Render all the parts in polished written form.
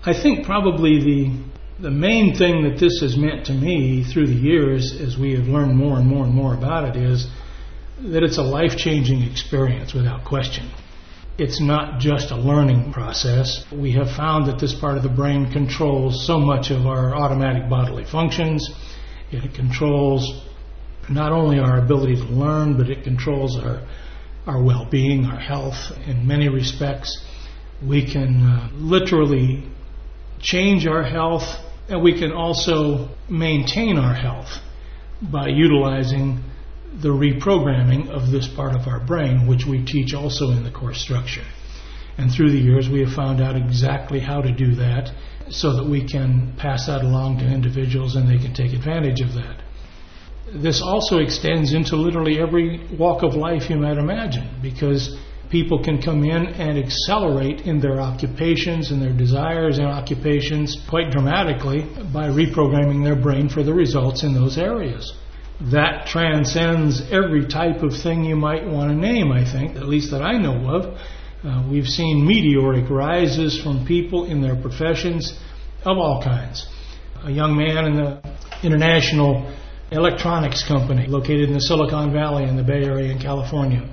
I think probably the main thing that this has meant to me through the years, as we have learned more and more and more about it, is that it's a life-changing experience without question. It's not just a learning process. We have found that this part of the brain controls so much of our automatic bodily functions. It controls not only our ability to learn, but it controls our well-being, our health in many respects. We can literally change our health, and we can also maintain our health by utilizing the reprogramming of this part of our brain, which we teach also in the course structure. And through the years, we have found out exactly how to do that so that we can pass that along to individuals and they can take advantage of that. This also extends into literally every walk of life you might imagine, because people can come in and accelerate in their occupations and their desires and occupations quite dramatically by reprogramming their brain for the results in those areas. That transcends every type of thing you might want to name, I think, at least that I know of. We've seen meteoric rises from people in their professions of all kinds. A young man in the international electronics company located in the Silicon Valley in the Bay Area in California,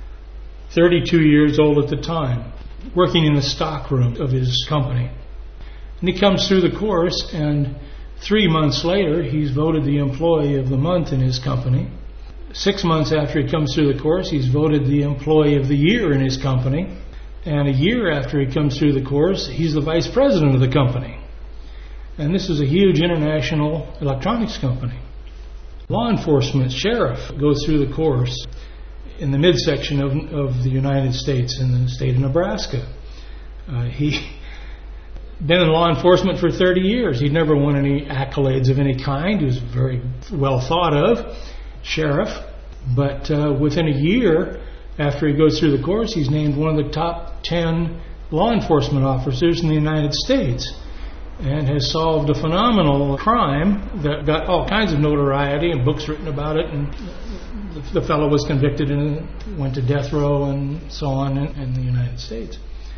32 years old at the time, working in the stockroom of his company. And he comes through the course, and 3 months later, he's voted the employee of the month in his company. 6 months after he comes through the course, he's voted the employee of the year in his company. And a year after he comes through the course, he's the vice president of the company. And this is a huge international electronics company. Law enforcement, sheriff, goes through the course in the midsection of the United States in the state of Nebraska. He been in law enforcement for 30 years. He'd never won any accolades of any kind. He was very well thought of sheriff. But within a year after he goes through the course, he's named one of the top 10 law enforcement officers in the United States and has solved a phenomenal crime that got all kinds of notoriety and books written about it. And the fellow was convicted and went to death row and so on in the United States.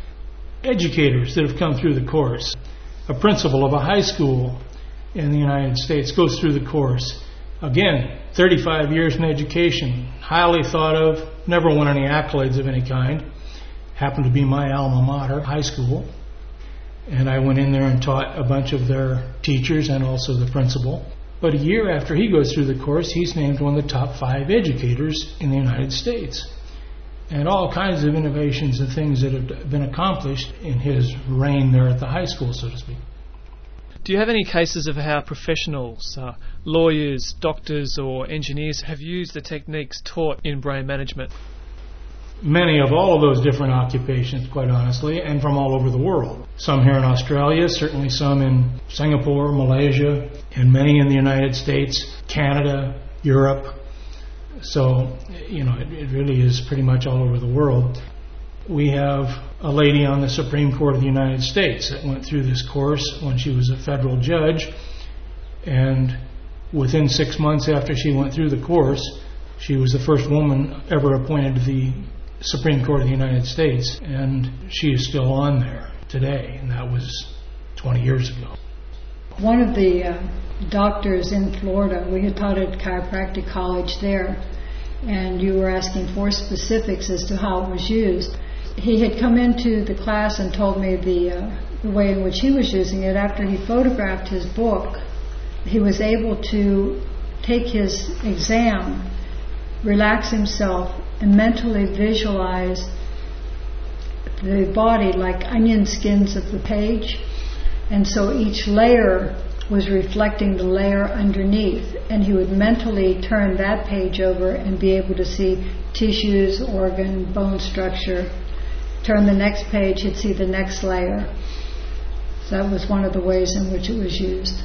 Educators that have come through the course. A principal of a high school in the United States goes through the course. Again, 35 years in education, highly thought of, never won any accolades of any kind. Happened to be my alma mater, high school. And I went in there and taught a bunch of their teachers and also the principal. But a year after he goes through the course, he's named one of the top 5 educators in the United States. And all kinds of innovations and things that have been accomplished in his reign there at the high school, so to speak. Do you have any cases of how professionals, lawyers, doctors or engineers have used the techniques taught in brain management? Many of all of those different occupations, quite honestly, and from all over the world. Some here in Australia, certainly some in Singapore, Malaysia, and many in the United States, Canada, Europe. So, it really is pretty much all over the world. We have a lady on the Supreme Court of the United States that went through this course when she was a federal judge, and within 6 months after she went through the course, she was the first woman ever appointed to the Supreme Court of the United States, and she is still on there today, and that was 20 years ago. One of the doctors in Florida, we had taught at chiropractic college there, and you were asking for specifics as to how it was used. He had come into the class and told me the way in which he was using it. After he photographed his book, he was able to take his exam, relax himself, and mentally visualize the body like onion skins of the page. And so each layer was reflecting the layer underneath, and he would mentally turn that page over and be able to see tissues, organ, bone structure. Turn the next page, he'd see the next layer. So that was one of the ways in which it was used.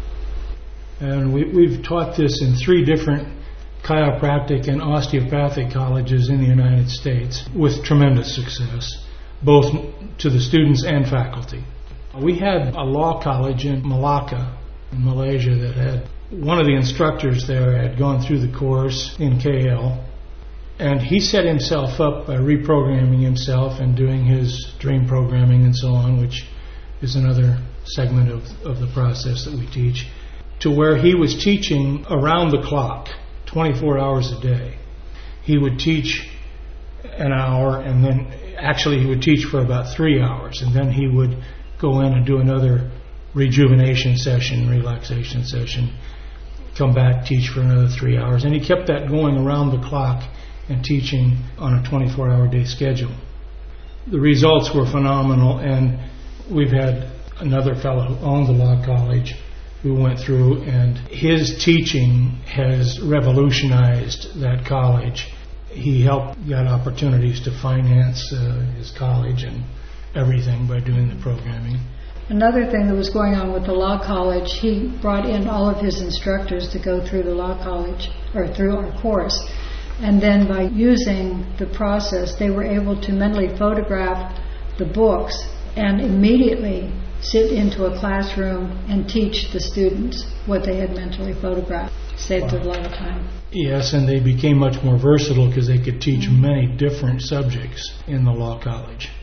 And we've taught this in 3 different chiropractic and osteopathic colleges in the United States with tremendous success, both to the students and faculty. We had a law college in Malacca, in Malaysia, that had one of the instructors there had gone through the course in KL, and he set himself up by reprogramming himself and doing his dream programming and so on, which is another segment of the process that we teach, to where he was teaching around the clock, 24 hours a day. He would teach an hour, and then actually he would teach for about 3 hours, and then he would go in and do another rejuvenation session, relaxation session, come back, teach for another 3 hours. And he kept that going around the clock and teaching on a 24-hour day schedule. The results were phenomenal, and we've had another fellow who owned the law college who went through, and his teaching has revolutionized that college. He helped get opportunities to finance his college and everything by doing the programming. Another thing that was going on with the law college, he brought in all of his instructors to go through the law college, or through our course. And then by using the process, they were able to mentally photograph the books and immediately sit into a classroom and teach the students what they had mentally photographed. Saved a lot of time. Yes, and they became much more versatile because they could teach many different subjects in the law college.